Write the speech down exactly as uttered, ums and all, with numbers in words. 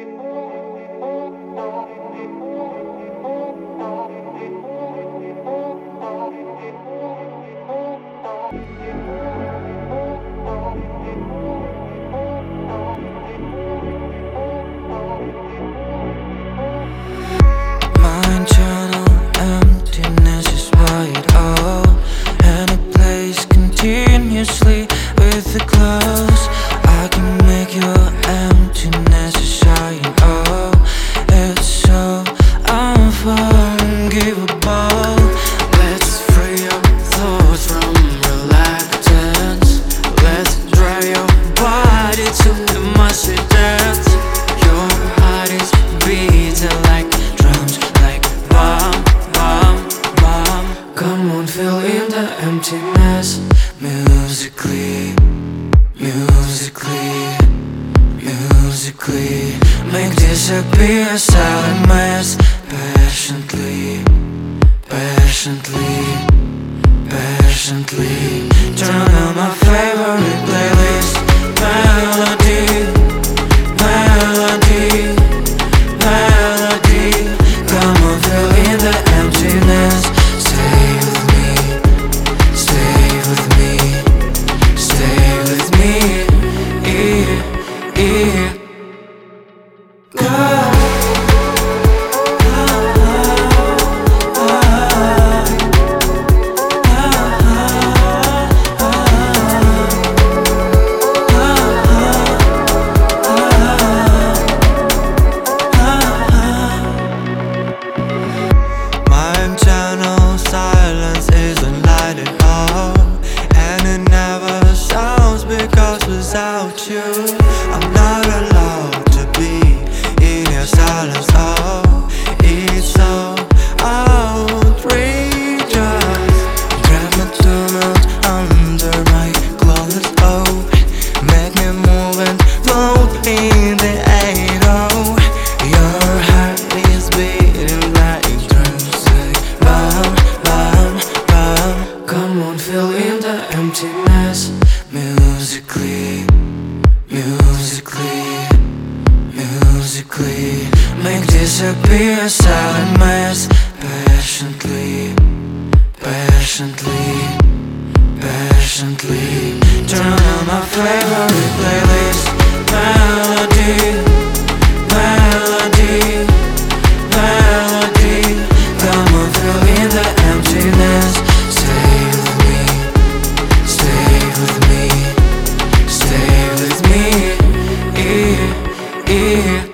With the clothes, I can make your emptiness shine. Oh, it's so unforgivable. Let's free your thoughts from reluctance. Let's drive your body to the musty dance. Your heart is beating like drums, like bomb, bomb, bomb. Come on, fill in the emptiness. Musically, musically, musically, make disappear a silent mess. Passionately, passionately, passionately, turn on my favorite playlist. Melody, melody, melody. Come on, fill in the emptiness. Stay with me, stay with me, stay with me. Yeah, yeah. Go. Without you, I'm not allowed to be in your silence. Oh, it's so outrageous. Grab my tunic under my clothes. Oh, make me move and float in the air. Oh, your heart is beating like drums, like bam, bam, bam. Come on, fill in the emptiness. Musically, musically, musically, make disappear a silent mess. Passionately, passionately, passionately, turn on my favorite playlist. Melody, melody, melody. Come on, fill in the emptiness. Stay with me, stay with me, stay with me. Yeah, yeah.